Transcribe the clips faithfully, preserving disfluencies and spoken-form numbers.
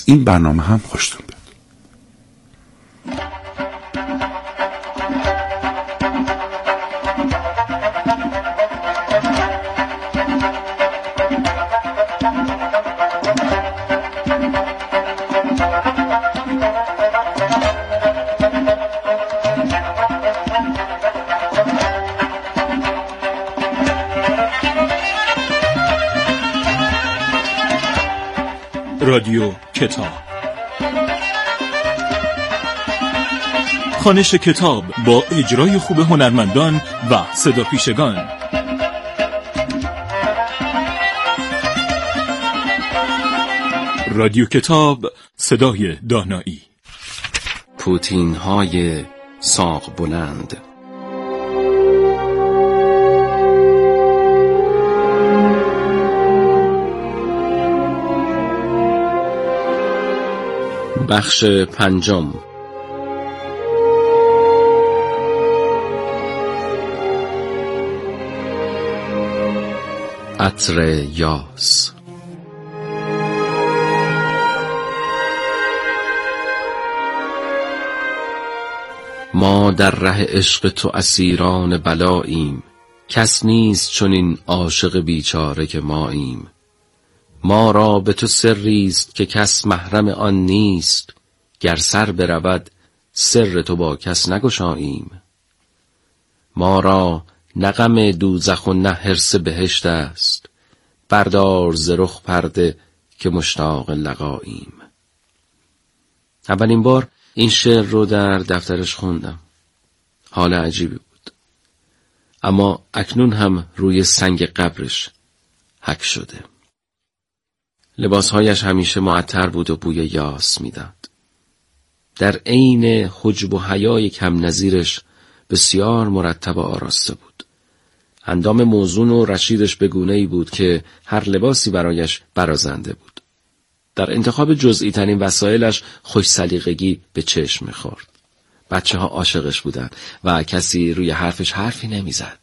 این برنامه هم خوشتون بیاد. رادیو کتاب، خوانش کتاب با اجرای خوب هنرمندان و صدا پیشگان. رادیو کتاب، صدای دانایی. پوتین های ساق بلند. بخش پنجم. عطر یاس. ما در ره عشق تو اسیران بلاییم، کس نیست چنین عاشق بیچاره که ماییم. ما را به تو سریست که کس محرم آن نیست، گر سر برود سر تو با کس نگشاییم. ما را نه غم دوزخ و نه حرص بهشت است، بردار ز رخ پرده که مشتاق لقاییم. اولین بار این شعر رو در دفترش خوندم. حال عجیبی بود، اما اکنون هم روی سنگ قبرش حک شده. لباسهایش همیشه معطر بود و بوی یاس میداد. در عین حجب و حیای کم نظیرش بسیار مرتب و آراسته بود. اندام موزون و رشیدش به گونه‌ای بود که هر لباسی برایش برازنده بود. در انتخاب جزئی ترین وسایلش خوش سلیقگی به چشم می‌خورد. بچه‌ها عاشقش بودند و کسی روی حرفش حرفی نمی‌زد.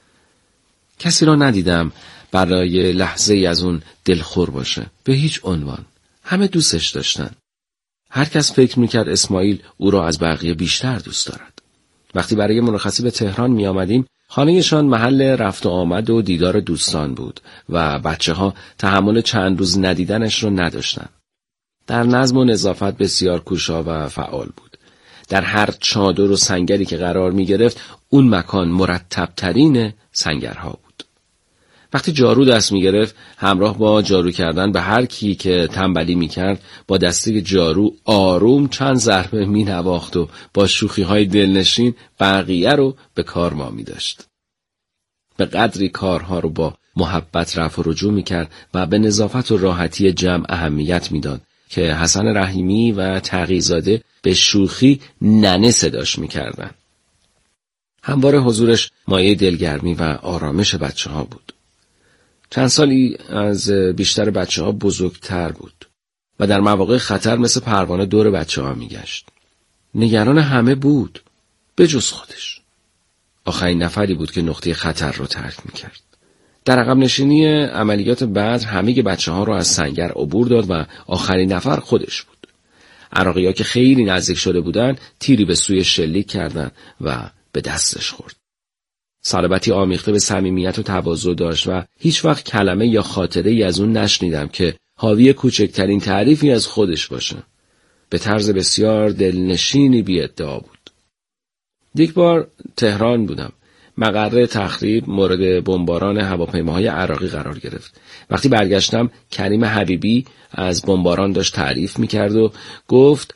کسی را ندیدم برای لحظه ای از اون دلخور باشه، به هیچ عنوان. همه دوستش داشتن. هر کس فکر میکرد اسماعیل او را از بقیه بیشتر دوست دارد. وقتی برای مرخصی به تهران می آمدیم، خانهشان محل رفت و آمد و دیدار دوستان بود و بچه ها تحمل چند روز ندیدنش رو نداشتن. در نظم و نظافت بسیار کوشا و فعال بود. در هر چادر و سنگری که قرار می گرفت، اون مکان مرتب ترین سنگرها بود. وقتی جارو دست می گرفت، همراه با جارو کردن به هر کی که تنبلی می کرد، با دسته جارو آروم چند ضربه می نواخت و با شوخی های دلنشین بقیه رو به کار ما می داشت. به قدری کارها رو با محبت رفع و رجوع می کرد و به نظافت و راحتی جمع اهمیت می داد که حسن رحیمی و تقی‌زاده به شوخی ننه صداش می کردن. همواره حضورش مایه دلگرمی و آرامش بچه ها بود. چند سالی از بیشتر بچه ها بزرگتر بود و در مواقع خطر مثل پروانه دور بچه ها می گشت. نگران همه بود به جز خودش. آخرین نفری بود که نقطه خطر رو ترک می کرد. در عقب نشینی عملیات بدر همه بچه ها رو از سنگر عبور داد و آخرین نفر خودش بود. عراقی ها که خیلی نزدیک شده بودن تیری به سوی شلیک کردن و به دستش خورد. صلابتی آمیخته به صمیمیت و تواضع داشت و هیچ وقت کلمه یا خاطره ای از اون نشنیدم که حاوی کوچکترین تعریفی از خودش باشه. به طرز بسیار دلنشینی بی ادعا بود. یک بار تهران بودم. مقر تخریب مورد بمباران هواپیماهای عراقی قرار گرفت. وقتی برگشتم کریم حبیبی از بمباران داشت تعریف میکرد و گفت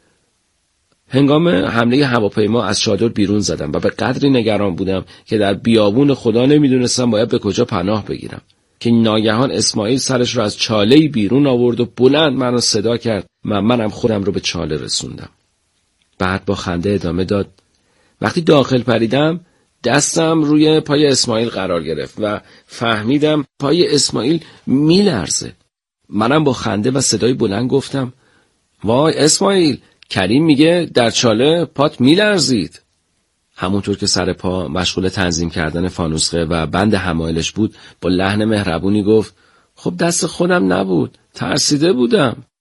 هنگام حمله هواپیما از چادر بیرون زدم و به قدری نگران بودم که در بیابون خدا نمیدونستم باید به کجا پناه بگیرم که ناگهان اسماعیل سرش رو از چاله‌ای بیرون آورد و بلند منو صدا کرد و منم خودم رو به چاله رسوندم. بعد با خنده ادامه داد وقتی داخل پریدم دستم روی پای اسماعیل قرار گرفت و فهمیدم پای اسماعیل میلرزه. منم با خنده و صدای بلند گفتم وای اسماعیل، کریم میگه در چاله پات میلرزید. همونطور که سر پا مشغول تنظیم کردن فانوسقه و بند حمایلش بود با لحن مهربونی گفت خب دست خودم نبود، ترسیده بودم.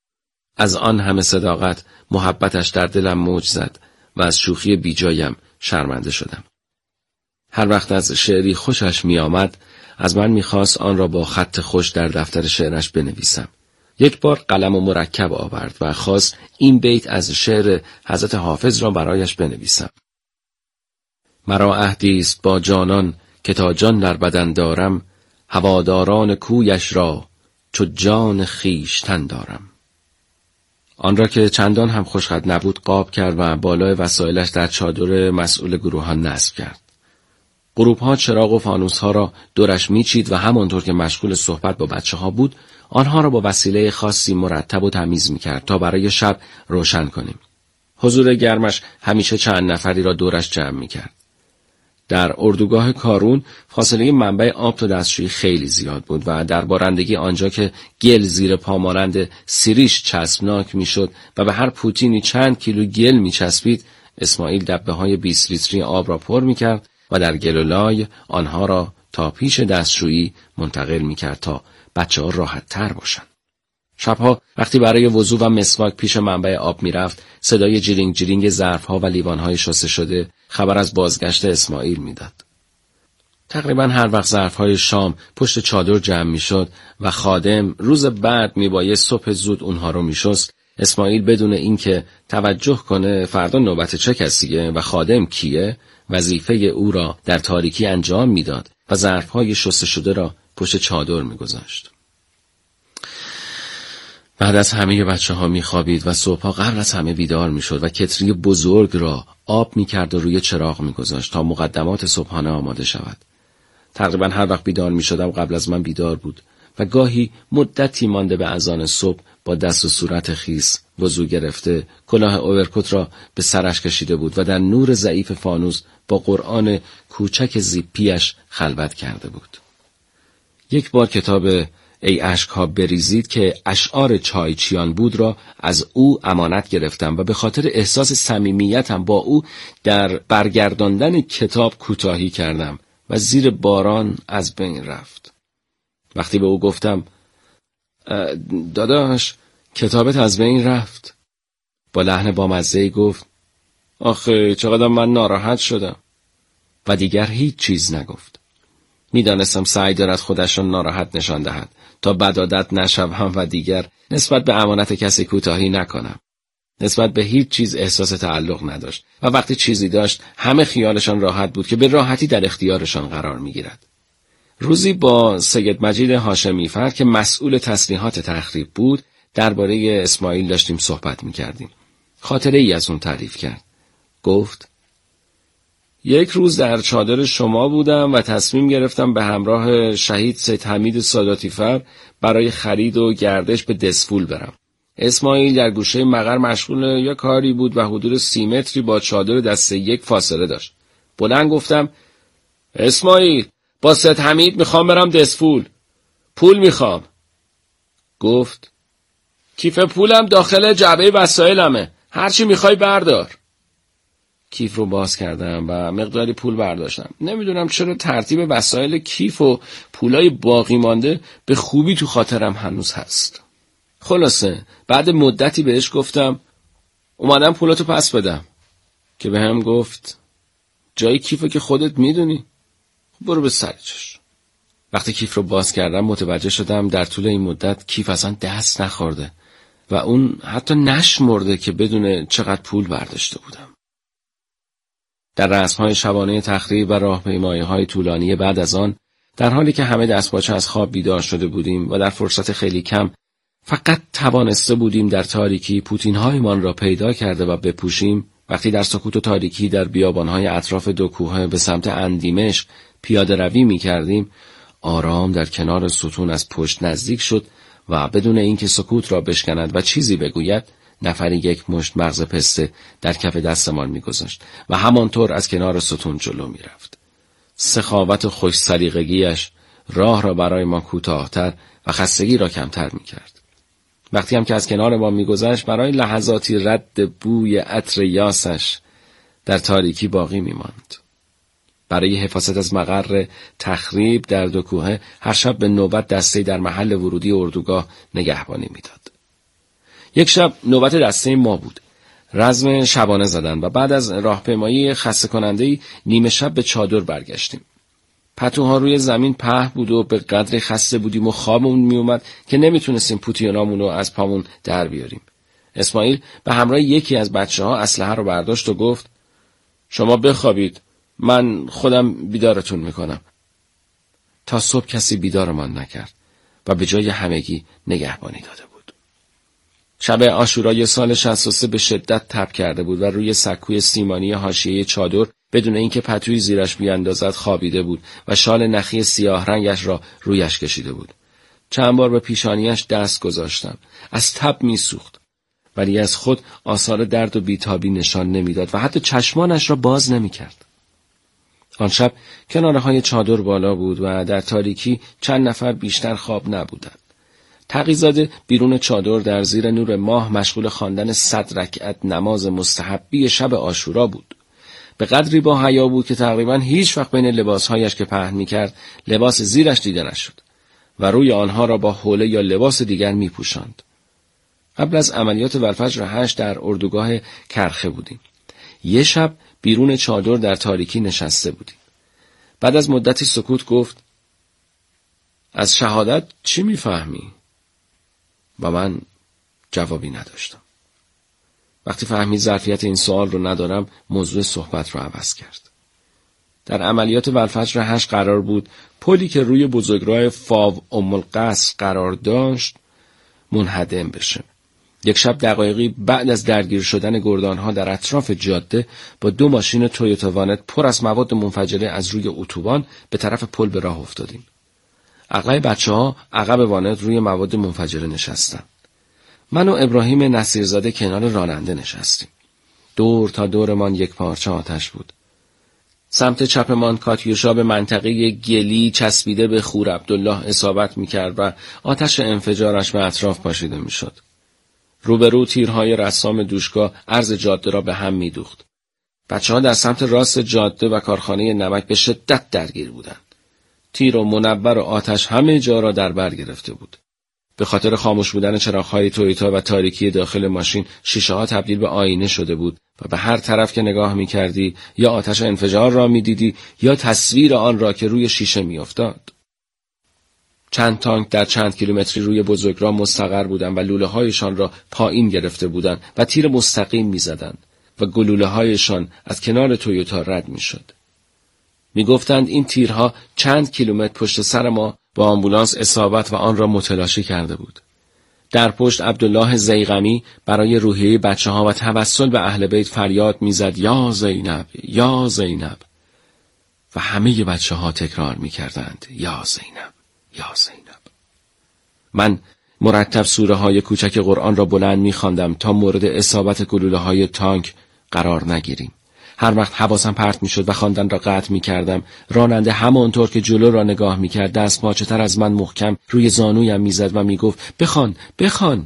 از آن همه صداقت محبتش در دلم موج زد و از شوخی بیجایم شرمنده شدم. هر وقت از شعری خوشش می آمد از من می خواست آن را با خط خوش در دفتر شعرش بنویسم. یک بار قلم و مرکب آورد و خواست این بیت از شعر حضرت حافظ را برایش بنویسم. مرا عهدی است با جانان که تا جان در بدن دارم، هواداران کویش را چو جان خویشتن دارم. آن را که چندان هم خوشخط نبود قاب کرد و بالای وسایلش در چادر مسئول گروهان نصب کرد. گروه‌ها چراغ و فانوس‌ها را دورش میچید و همانطور که مشغول صحبت با بچه‌ها بود، آنها را با وسیله خاصی مرتب و تمیز می‌کرد تا برای شب روشن کنیم. حضور گرمش همیشه چند نفری را دورش جمع می‌کرد. در اردوگاه کارون فاصله منبع آب تا دستشویی خیلی زیاد بود و در بارندگی آنجا که گل زیر پا مانند سیریش چسبناک میشد و به هر پوتینی چند کیلو گل میچسبید، اسماعیل دبه‌های بیست لیتری آب را پر میکرد و در گلولای آنها را تا پیش دستشویی منتقل میکرد تا بچه‌ها راحت تر باشند. شبها وقتی برای وضو و مسواک پیش منبع آب میرفت، صدای جرینگ جرینگ ظرف‌ها و لیوان‌های شسته شده خبر از بازگشت اسماعیل میداد. تقریبا هر وقت ظرف‌های شام پشت چادر جمع میشد و خادم روز بعد میبایست صبح زود اونها رو میشست، اسماعیل بدون اینکه توجه کنه فردا نوبت چه کسیه و خادم کیه، وظیفه او را در تاریکی انجام میداد و ظرف‌های شسته شده را پشت چادر میگذاشت. بعد از همه بچه ها می خوابید و صبحها قبل از همه بیدار می شد و کتری بزرگ را آب می کرد و روی چراغ می گذاشت تا مقدمات صبحانه آماده شود. تقریبا هر وقت بیدار می شدم قبل از من بیدار بود و گاهی مدتی مانده به اذان صبح با دست و صورت خیس وضو گرفته کلاه اوورکوت را به سرش کشیده بود و در نور ضعیف فانوس با قرآن کوچک زیپیش خلوت کرده بود. یک بار کتاب ای اشک‌ها بریزید که اشعار چایچیان بود را از او امانت گرفتم و به خاطر احساس صمیمیتم با او در برگرداندن کتاب کوتاهی کردم و زیر باران از بین رفت. وقتی به او گفتم داداش کتابت از بین رفت، با لحن بامزه‌ای گفت آخه چقدر من ناراحت شدم و دیگر هیچ چیز نگفت. میدانستم سعی دارد خودش را ناراحت نشان دهد تا بد عادت نشوم و دیگر نسبت به امانت کسی کوتاهی نکنم. نسبت به هیچ چیز احساس تعلق نداشت و وقتی چیزی داشت همه خیالشان راحت بود که به راحتی در اختیارشان قرار میگیرد. روزی با سید مجید هاشمی‌فر که مسئول تسلیحات تخریب بود درباره اسماعیل داشتیم صحبت میکردیم. خاطره ای از اون تعریف کرد. گفت یک روز در چادر شما بودم و تصمیم گرفتم به همراه شهید سید حمید ساداتی‌فر برای خرید و گردش به دسفول برم. اسماعیل در گوشه مقر مشغول یا کاری بود و حدود سی متری با چادر دسته یک فاصله داشت. بلند گفتم اسماعیل با سید حمید میخوام برم دسفول. پول میخوام. گفت کیف پولم داخل جعبه وسایلمه. هرچی میخوای بردار. کیف رو باز کردم و مقداری پول برداشتم. نمیدونم چرا ترتیب وسایل کیف و پولای باقی مانده به خوبی تو خاطرم هنوز هست. خلاصه بعد مدتی بهش گفتم اومدم پولاتو پس بدم، که به هم گفت جای کیفو که خودت میدونی، برو به سرچش. وقتی کیف رو باز کردم متوجه شدم در طول این مدت کیف اصلا دست نخورده و اون حتی نشمرده که بدون چقدر پول برداشته بودم. در رسم‌های شبانه تخریب و راهپیمایی‌های طولانی بعد از آن، در حالی که همه دستپاچه از خواب بیدار شده بودیم و در فرصت خیلی کم فقط توانسته بودیم در تاریکی پوتین‌هایمان را پیدا کرده و بپوشیم، وقتی در سکوت و تاریکی در بیابان‌های اطراف دو کوه به سمت اندیمشق پیاده روی می‌کردیم، آرام در کنار ستون از پشت نزدیک شد و بدون اینکه سکوت را بشکند و چیزی بگوید، نفری یک مشت مغز پسته در کف دستمان می‌گذاشت و همانطور از کنار ستون جلو می‌رفت. سخاوت و خوش سلیقگی‌اش راه را برای ما کوتاه‌تر و خستگی را کمتر می‌کرد. وقتی هم که از کنار ما می‌گذشت، برای لحظاتی رد بوی عطر یاسش در تاریکی باقی می‌ماند. برای حفاظت از مقر تخریب در دو کوه هر شب به نوبت دسته‌ای در محل ورودی اردوگاه نگهبانی می‌داد. یک شب نوبت دسته ما بود. رزم شبانه زدن و بعد از راهپیمایی خسته کننده‌ای نیمه شب به چادر برگشتیم. پتوها روی زمین پهن بود و به قدری خسته بودیم و خوابمون میومد که نمیتونستیم پوتیونامونو از پامون در بیاریم. اسماعیل به همراه یکی از بچه‌ها اسلحه رو برداشت و گفت شما بخوابید، من خودم بیدارتون میکنم. تا صبح کسی بیدارمان نکرد و به جای همگی نگهبانی داده بود. شب عاشورای سال شصت و سه به شدت تب کرده بود و روی سکوی سیمانی حاشیه چادر بدون اینکه پتویی زیرش بیاندازد خوابیده بود و شال نخی سیاه رنگش را رویش کشیده بود. چند بار به پیشانیش دست گذاشتم. از تب میسوخت، ولی از خود آثار درد و بیتابی نشان نمیداد و حتی چشمانش را باز نمیکرد. آن شب کنارهای چادر بالا بود و در تاریکی چند نفر بیشتر خواب نبودند. تقی‌زاده بیرون چادر در زیر نور ماه مشغول خواندن صد رکعت نماز مستحبی شب عاشورا بود. به قدری با حیا بود که تقریباً هیچ وقت بین لباسهایش که پهن می‌کرد لباس زیرش دیده نشد و روی آنها را با حوله یا لباس دیگر می‌پوشاند. قبل از عملیات والفجر هشت در اردوگاه کرخه بودیم. یه شب بیرون چادر در تاریکی نشسته بودیم. بعد از مدتی سکوت گفت از شهادت چی میفهمی؟ و من جوابی نداشتم. وقتی فهمید ظرفیت این سوال رو ندارم موضوع صحبت رو عوض کرد. در عملیات والفجر هشت قرار بود پلی که روی بزرگراه فاو ام القصر قرار داشت منهدم بشه. یک شب دقایقی بعد از درگیر شدن گردانها در اطراف جاده با دو ماشین تویوتا وانت پر از مواد منفجره از روی اتوبان به طرف پل به راه افتادیم. اغلب بچه‌ها عقب وانت روی مواد منفجره نشستن. من و ابراهیم نصیرزاده کنار راننده نشستیم. دور تا دورمان یک پارچه آتش بود. سمت چپمان کاتیوشا به منطقه گلی چسبیده به خور عبدالله اصابت می‌کرد و آتش انفجارش به اطراف پاشیده می‌شد. روبرو تیرهای رسام دوشگاه عرض جاده را به هم می‌دوخت. بچه‌ها در سمت راست جاده و کارخانه نمک به شدت درگیر بودند. تیر و منور و آتش همه جا را در بر گرفته بود. به خاطر خاموش بودن چراغ‌های تویوتا و تاریکی داخل ماشین شیشه‌ها تبدیل به آینه شده بود و به هر طرف که نگاه می‌کردی یا آتش انفجار را می‌دیدی یا تصویر آن را که روی شیشه می‌افتاد. چند تانک در چند کیلومتری روی بزرگراه مستقر بودند و لوله‌هایشان را پایین گرفته بودند و تیر مستقیم می‌زدند و گلوله‌هایشان از کنار تویوتا رد می‌شد. می‌گفتند این تیرها چند کیلومتر پشت سر ما با آمبولانس اصابت و آن را متلاشی کرده بود. در پشت عبدالله زیغمی برای روحیه بچه‌ها و توسل به اهل بیت فریاد می‌زد یا زینب یا زینب و همه بچه‌ها تکرار می‌کردند یا زینب یا زینب. من مرتب سوره های کوچک قرآن را بلند می‌خواندم تا مورد اصابت گلوله های تانک قرار نگیریم. هر وقت حواسم پرت می‌شد و خواندن را قطع می‌کردم، راننده همانطور که جلو را نگاه می‌کرد دست پاچه‌تر از من محکم روی زانویم می‌زد و می‌گفت بخوان بخوان.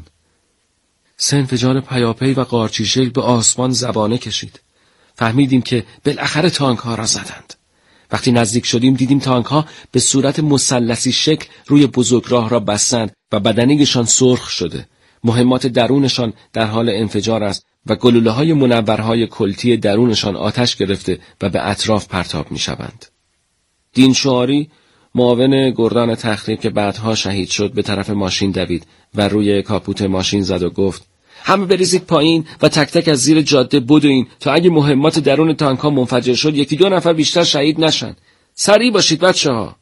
سه انفجار پیاپی و قارچی شکل به آسمان زبانه کشید. فهمیدیم که بالاخره تانک‌ها را زدند. وقتی نزدیک شدیم دیدیم تانک‌ها به صورت مثلثی شکل روی بزرگراه را بستند و بدنگشان سرخ شده. مهمات درونشان در حال انفجار است و گلوله‌های منورهای کلتی درونشان آتش گرفته و به اطراف پرتاب می‌شوند. دین شعاری معاون گردان تخریب که بعدها شهید شد به طرف ماشین دوید و روی کاپوت ماشین زد و گفت همه بریزید پایین و تک تک از زیر جاده بدوین تا اگه مهمات درون تانک‌ها منفجر شد یکی دو نفر بیشتر شهید نشن. سریع باشید بچه‌ها.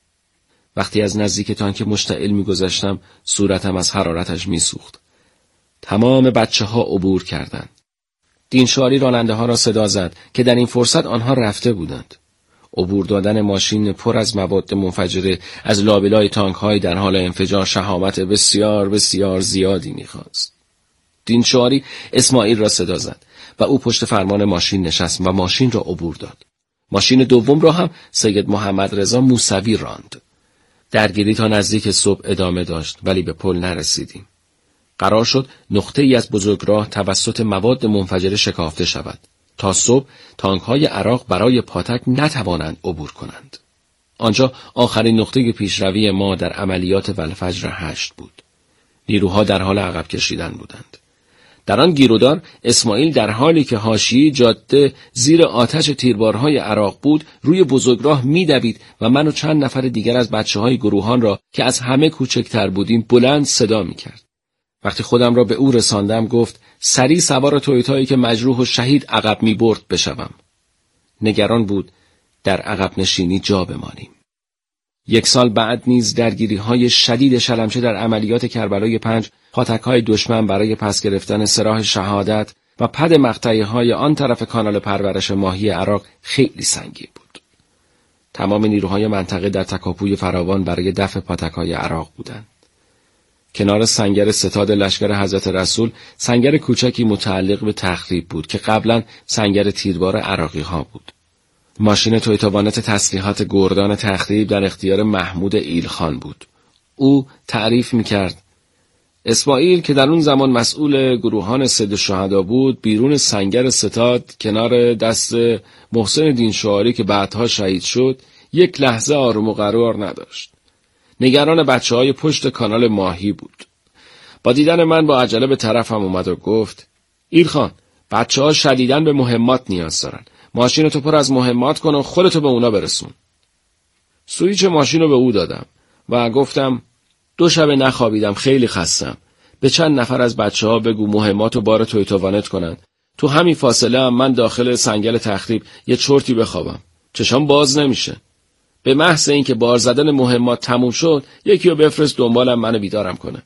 وقتی از نزدیک تانک مشتعل می‌گذشتم صورتم از حرارتش می‌سوخت. تمام بچه‌ها عبور کردند. دینشاری راننده‌ها را صدا زد که در این فرصت آنها رفته بودند. عبور دادن ماشین پر از مواد منفجره از لابلای تانک‌های در حال انفجار شهامت بسیار بسیار زیادی می‌خواست. دینشاری اسماعیل را صدا زد و او پشت فرمان ماشین نشست و ماشین را عبور داد. ماشین دوم را هم سید محمد رضا موسوی راند. درگیری تا نزدیک صبح ادامه داشت ولی به پل نرسیدیم. قرار شد نقطه ای از بزرگراه توسط مواد منفجره شکافته شود تا صبح تانک‌های عراق برای پاتک نتوانند عبور کنند. آنجا آخرین نقطه پیشروی ما در عملیات والفجر هشت بود. نیروها در حال عقب کشیدن بودند. در آن گیرودار اسماعیل در حالی که حاشیه جاده زیر آتش تیربارهای عراق بود روی بزرگراه می‌دوید و من و چند نفر دیگر از بچه‌های گروهان را که از همه کوچکتر بودیم بلند صدا می‌کرد. وقتی خودم را به او رساندم گفت سریع سوار تویوتایی که مجروح و شهید عقب می‌برد بشوم. نگران بود در عقب نشینی جا بمانیم. یک سال بعد نیز درگیری‌های شدید شلمچه در عملیات کربلای پنج، پاتک‌های دشمن برای پس گرفتن سراح شهادت و پد مقطعی‌های آن طرف کانال پرورش ماهی عراق خیلی سنگین بود. تمام نیروهای منطقه در تکاپوی فراوان برای دفع پاتک‌های عراق بودند. کنار سنگر ستاد لشکر حضرت رسول، سنگر کوچکی متعلق به تخریب بود که قبلا سنگر تیربار عراقی‌ها بود. ماشین تویوتا وانت تسلیحات گردان تخریب در اختیار محمود ایلخان بود. او تعریف می‌کرد اسماعیل که در اون زمان مسئول گروهان سید الشهدا بود، بیرون سنگر ستاد کنار دست محسن دین شعاری که بعدها شهید شد، یک لحظه آروم و قرار نداشت. نگران بچه‌های پشت کانال ماهی بود. با دیدن من با عجله به طرفم اومد و گفت ایلخان، بچه‌ها شدیداً به مهمات نیاز دارن. ماشین تو پر از مهمات کن و خودتو به اونا برسون. سویچ ماشین رو به او دادم و گفتم دو شب نخوابیدم، خیلی خستم. به چند نفر از بچه‌ها بگو مهمات و بار تویوتا وانت کنن. تو همین فاصله هم من داخل سنگل تخریب یه چرتی بخوابم. چشام باز نمیشه. به محض اینکه بار زدن مهمات تموم شد، یکی رو بفرست دنبالم منو بیدارم کنه.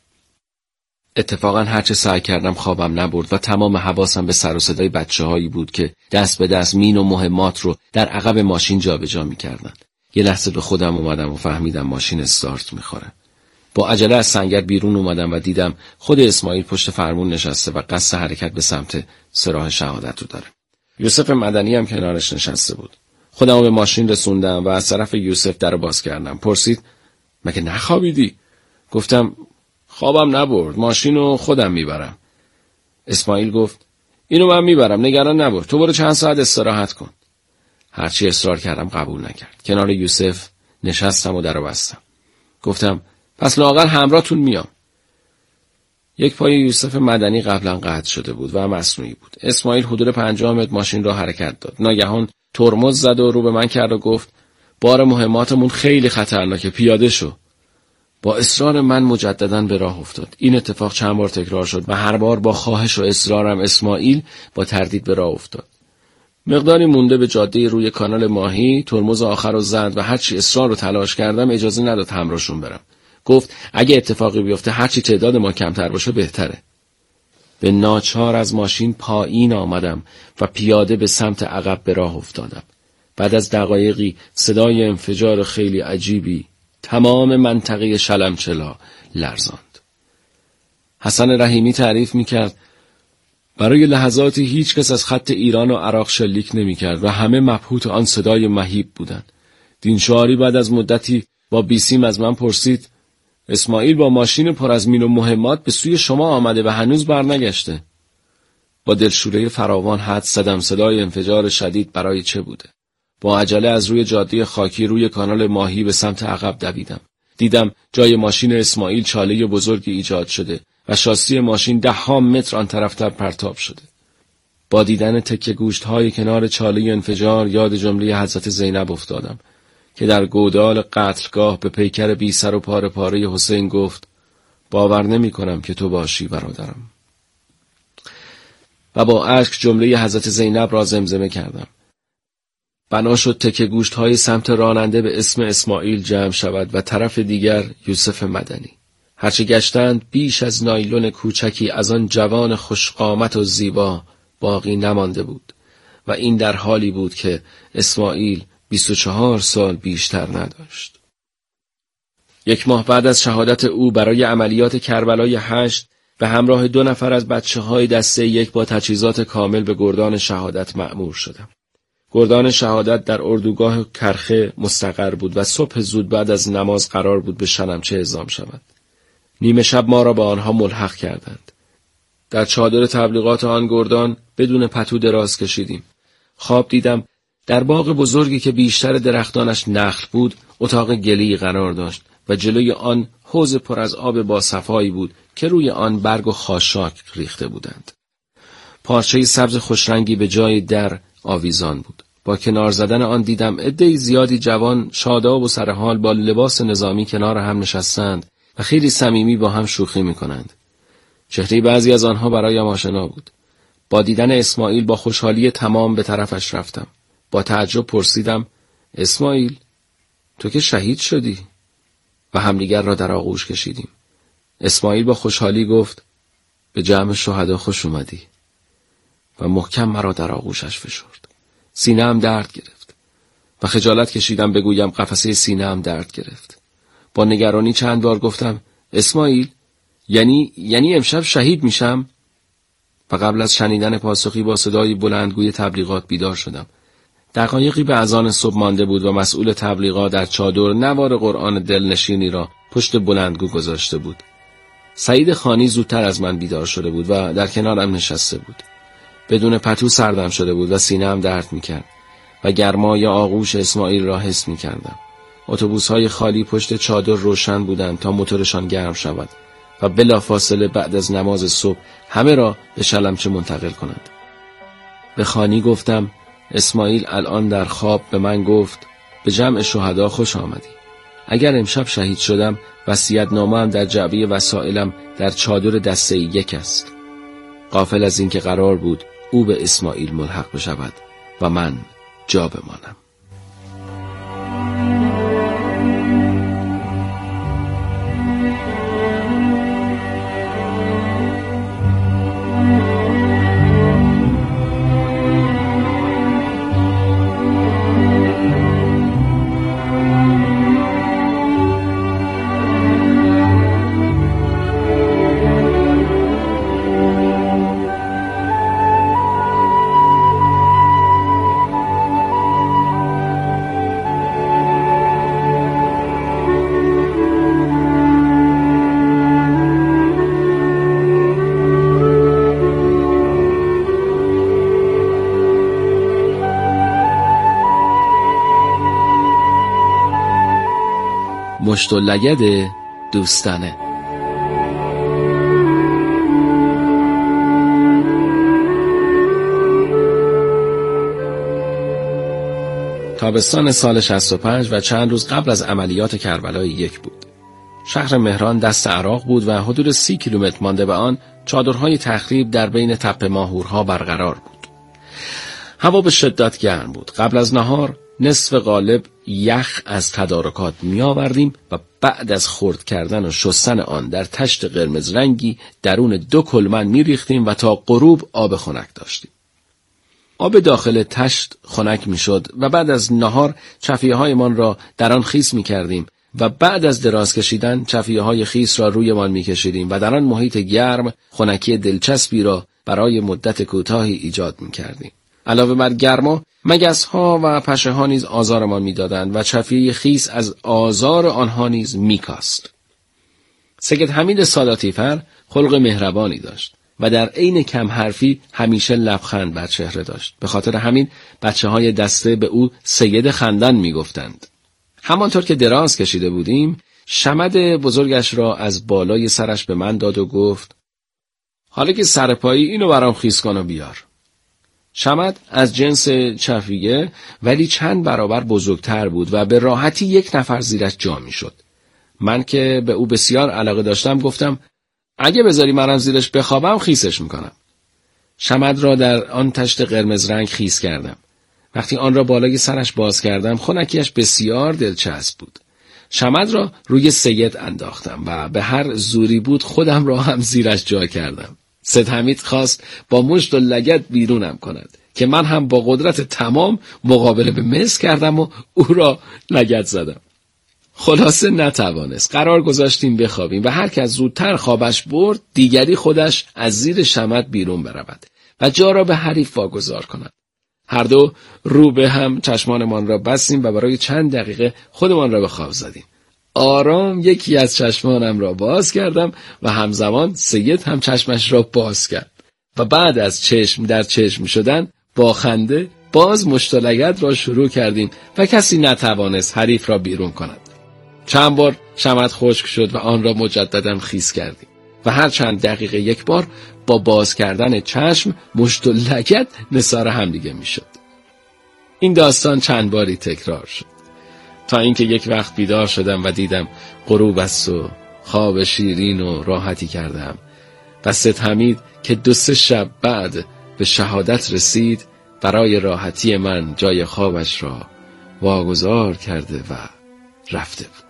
اتفاقا هرچه سعی کردم خوابم نبرد و تمام حواسم به سر و صدای بچه‌هایی بود که دست به دست مین و مهمات رو در عقب ماشین جابجا می‌کردن. یه لحظه به خودم اومدم و فهمیدم ماشین استارت می‌خوره. با عجله از سنگر بیرون اومدم و دیدم خود اسماعیل پشت فرمون نشسته و قصد حرکت به سمت سراح شهادت رو داره. یوسف مدنی هم کنارش نشسته بود. خودم رو به ماشین رسوندم و از طرف یوسف در باز کردم. پرسید مگه نخوابیدی؟ گفتم خوابم نبرد، ماشینو خودم میبرم. اسماعیل گفت اینو من میبرم، نگران نبار، تو برو چند ساعت استراحت کن. هرچی اصرار کردم قبول نکرد. کنار یوسف نشستم و درو بستم. گفتم پس لااقل همراهتون میام. یک پای یوسف مدنی قبلا قطع شده بود و مصنوعی بود. اسماعیل حدود پنجاه متر ماشین را حرکت داد. ناگهان ترمز زد و رو به من کرد و گفت بار مهماتمون خیلی خطرناکه، پیاده شو. با اصرار من مجدداً به راه افتاد. این اتفاق چند بار تکرار شد و هر بار با خواهش و اصرارم اسماعیل با تردید به راه افتاد. مقداری مونده به جاده روی کانال ماهی، ترمز آخر رو زد و هرچی اصرار رو تلاش کردم اجازه نداد همراهشون برم. گفت اگه اتفاقی بیفته هرچی تعداد ما کمتر باشه بهتره. به ناچار از ماشین پایین آمدم و پیاده به سمت عقب به راه افتادم. بعد از دقایقی صدای انفجار خیلی عجیبی تمام منطقه شلمچلا لرزاند. حسن رحیمی تعریف میکرد برای لحظاتی هیچ کس از خط ایران و عراق شلیک نمیکرد و همه مبهوت آن صدای مهیب بودند. دین شعاری بعد از مدتی با بیسیم از من پرسید اسماعیل با ماشین پر از مین و مهمات به سوی شما آمده و هنوز برنگشته. با دلشوره فراوان حدس زدم صدای انفجار شدید برای چه بوده. با عجله از روی جاده خاکی روی کانال ماهی به سمت عقب دویدم. دیدم جای ماشین اسماعیل چاله بزرگی ایجاد شده و شاسی ماشین ده ها متر آن طرفتر پرتاب شده. با دیدن تکه گوشت های کنار چاله انفجار یاد جمله حضرت زینب افتادم که در گودال قتلگاه به پیکر بی سر و پاره پاره حسین گفت باور نمی کنم که تو باشی برادرم. و با اشک جمله حضرت زینب را زمزمه کردم. بنا شد تکه گوشت های سمت راننده به اسم اسماعیل جمع شود و طرف دیگر یوسف مدنی. هرچه گشتند بیش از نایلون کوچکی از آن جوان خوشقامت و زیبا باقی نمانده بود و این در حالی بود که اسماعیل بیست و چهار سال بیشتر نداشت. یک ماه بعد از شهادت او برای عملیات کربلای هشت به همراه دو نفر از بچه های دسته یک با تجهیزات کامل به گردان شهادت مأمور شدم. گردان شهادت در اردوگاه کرخه مستقر بود و صبح زود بعد از نماز قرار بود به شلمچه اعزام شود. نیمه شب ما را با آنها ملحق کردند. در چادر تبلیغات آن گردان بدون پتو دراز کشیدیم. خواب دیدم در باغ بزرگی که بیشتر درختانش نخل بود اتاق گلی قرار داشت و جلوی آن حوض پر از آب با صفایی بود که روی آن برگ و خاشاک ریخته بودند. پارچه سبز خوشرنگی به جای در آویزان بود. با کنار زدن آن دیدم عده‌ای زیادی جوان شاداب و سرحال با لباس نظامی کنار هم نشستند و خیلی صمیمی با هم شوخی می‌کنند. چهره بعضی از آنها برایم آشنا بود. با دیدن اسماعیل با خوشحالی تمام به طرفش رفتم. با تعجب پرسیدم: اسماعیل، تو که شهید شدی؟ و همدیگر را در آغوش کشیدیم. اسماعیل با خوشحالی گفت: به جمع شهدا خوش اومدی. و محکم مرا در آغوشش فشرد. سینه‌ام درد گرفت و خجالت کشیدم بگویم قفسه سینه‌ام درد گرفت. با نگرانی چند بار گفتم: اسماعیل، یعنی یعنی امشب شهید میشم؟ و قبل از شنیدن پاسخی با صدای بلندگوی تبلیغات بیدار شدم. دقایقی به اذان صبح مانده بود و مسئول تبلیغات در چادر نوار قرآن دلنشینی را پشت بلندگو گذاشته بود. سعید خانی زودتر از من بیدار شده بود و در کنارم نشسته بود. بدون پتو سردم شده بود و سینه‌ام درد می‌کرد و گرمای آغوش اسماعیل را حس می‌کردم. اتوبوس‌های خالی پشت چادر روشن بودند تا موتورشان گرم شود و بلافاصله بعد از نماز صبح همه را به شلمچه منتقل کنند. به خانی گفتم: اسماعیل الان در خواب به من گفت به جمع شهدا خوش آمدی. اگر امشب شهید شدم وصیت‌نامه‌ام در جعبه وسایلم در چادر دسته یک است. غافل از اینکه قرار بود او به اسماعیل ملحق بشود و من جا بمانم. مشت و لگد دوستانه. تابستان سال شصت و پنج و چند روز قبل از عملیات کربلای یک بود. شهر مهران دست عراق بود و حدود سی کیلومتر مانده به آن چادرهای تخریب در بین تپه ماهورها برقرار بود. هوا به شدت گرم بود. قبل از نهار نصف غالب یخ از تدارکات می آوردیم و بعد از خرد کردن و شستن آن در تشت قرمز رنگی درون دو کلمن می ریختیم و تا غروب آب خنک داشتیم. آب داخل تشت خنک می شد و بعد از نهار چفیه هایمان را در آن خیس می کردیم و بعد از دراز کشیدن چفیه های خیس را روی من می کشیدیم و در آن محیط گرم خنکی دلچسبی را برای مدت کوتاهی ایجاد می کردیم. علاوه بر گرما، مگس ها و پشه ها نیز آزارمان می دادند و چفیه خیس از آزار آنها نیز می کاست. سید حمید ساداتی‌فر خلق مهربانی داشت و در عین کم حرفی همیشه لبخند بر چهره داشت. به خاطر همین بچه های دسته به او سید خندان می گفتند. همانطور که دراز کشیده بودیم، شمد بزرگش را از بالای سرش به من داد و گفت: حالا که سرپایی اینو برام خیس کن و بیار. شمد از جنس چفیه ولی چند برابر بزرگتر بود و به راحتی یک نفر زیرش جا می شد. من که به او بسیار علاقه داشتم گفتم: اگه بذاری منم زیرش بخوابم خیسش میکنم. شمد را در آن تشت قرمز رنگ خیس کردم. وقتی آن را بالای سرش باز کردم خنکیش بسیار دلچسب بود. شمد را روی سید انداختم و به هر زوری بود خودم را هم زیرش جا کردم. سید حمید خواست با مشت و لگد بیرونم کند که من هم با قدرت تمام مقابله به مس کردم و او را لگد زدم. خلاصه نتوانست. قرار گذاشتیم بخوابیم و هر که زودتر خوابش برد دیگری خودش از زیر شمد بیرون برود و جا را به حریف واگذار کند. هر دو رو به هم چشمانمان را بستیم و برای چند دقیقه خودمان را به خواب زدیم. آرام یکی از چشمانم را باز کردم و همزمان سید هم چشمش را باز کرد و بعد از چشم در چشم شدن با خنده باز مشت و لگد را شروع کردیم و کسی نتوانست حریف را بیرون کند. چند بار شمعت خشک شد و آن را مجددا خیس کردیم و هر چند دقیقه یک بار با باز کردن چشم مشت و لگد نثار همدیگه میشد. این داستان چند باری تکرار شد تا اینکه یک وقت بیدار شدم و دیدم غروب است و خواب شیرین و راحتی کردم و سید حمید که دو سه شب بعد به شهادت رسید برای راحتی من جای خوابش را واگذار کرده و رفته بود.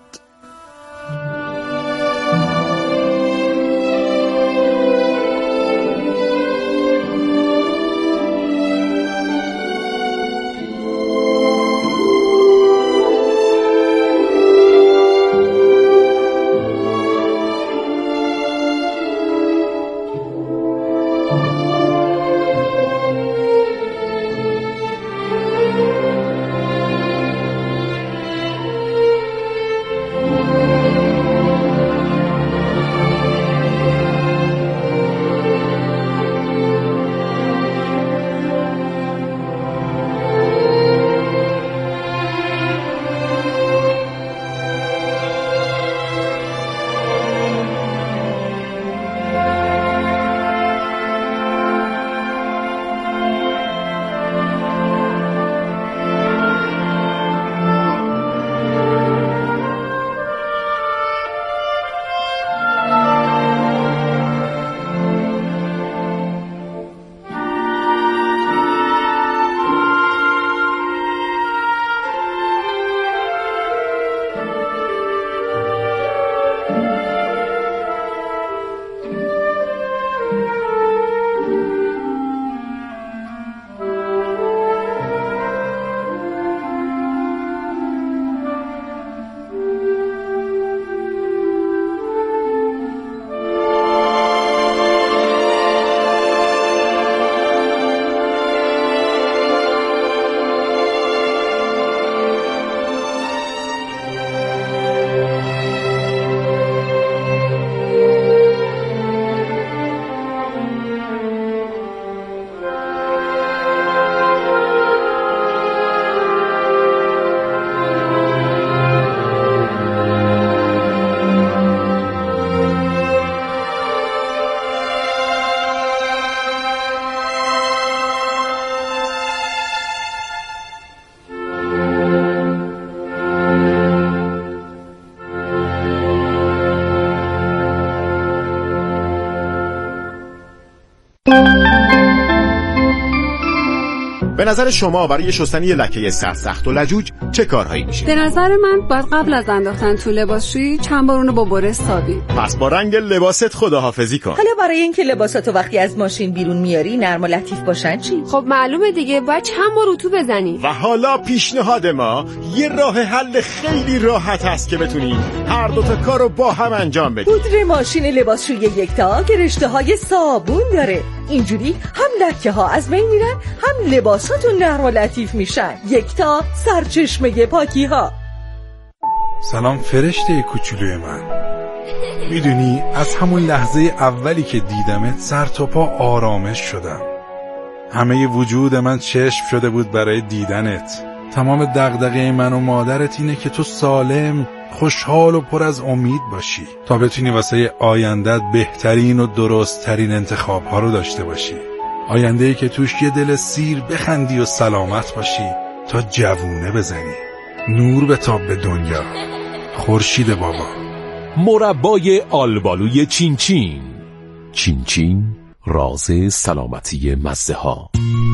به نظر شما برای شستن یه لکه سرسخت و لجوج چه کارهایی میشه؟ به نظر من باید قبل از انداختن تو لباسشویی چند بار اونو با برس سابید. پس با رنگ لباست خداحافظی کن. حالا برای اینکه لباساتو وقتی از ماشین بیرون میاری نرم و لطیف باشن چی؟ خب معلومه دیگه، باید چند بار اتو بزنی. و حالا پیشنهاد ما یه راه حل خیلی راحت هست که بتونی هر دو تا کارو با هم انجام بدی. پودر ماشین لباسشویی یکتا که رشته‌های صابون داره. اینجوری هم لکه ها از بین میرن، هم لباساتون نرم و لطیف میشن. یکتا، سرچشمه پاکی ها. سلام فرشته کوچولوی من. میدونی از همون لحظه اولی که دیدمت سر تا پا آرامش شدم. همه وجود من چشم شده بود برای دیدنت. تمام دغدغه من و مادرت اینه که تو سالم، خوشحال و پر از امید باشی تا بتونی واسه آیندت بهترین و درستترین انتخاب ها رو داشته باشی. آینده‌ای که توش یه دل سیر بخندی و سلامت باشی تا جوونه بزنی. نور بتاب به دنیا. خورشید بابا. مربای آلبالوی چین چین. چین چین، راز سلامتی مزه ها.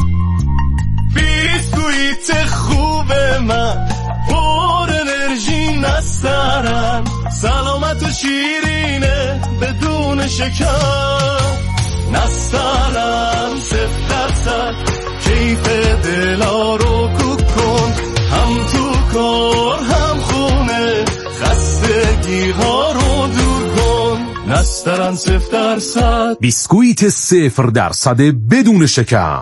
بیسکویت خوب من پر انرژی نسترن، سلامت و شیرینه بدون شکر نسترن، صفر درصد کیف دلا رو کوک کن، هم تو کار هم خونه خستگی ها رو دور کن، نسترن صفر درصد. بیسکویت صفر درصد بدون شکر.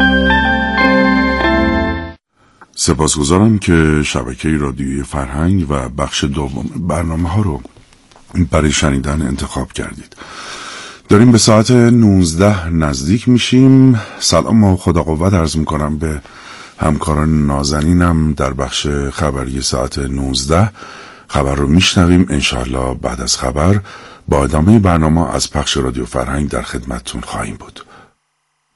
سپاسگزارم که شبکه رادیوی فرهنگ و بخش دوم برنامه ها رو برای شنیدن انتخاب کردید. داریم به ساعت نوزده نزدیک میشیم. سلام و خدا قوت عرض میکنم به همکاران نازنینم در بخش خبری ساعت نوزده خبر رو میشنویم. انشاءالله بعد از خبر با ادامه برنامه از پخش رادیو فرهنگ در خدمتتون خواهیم بود.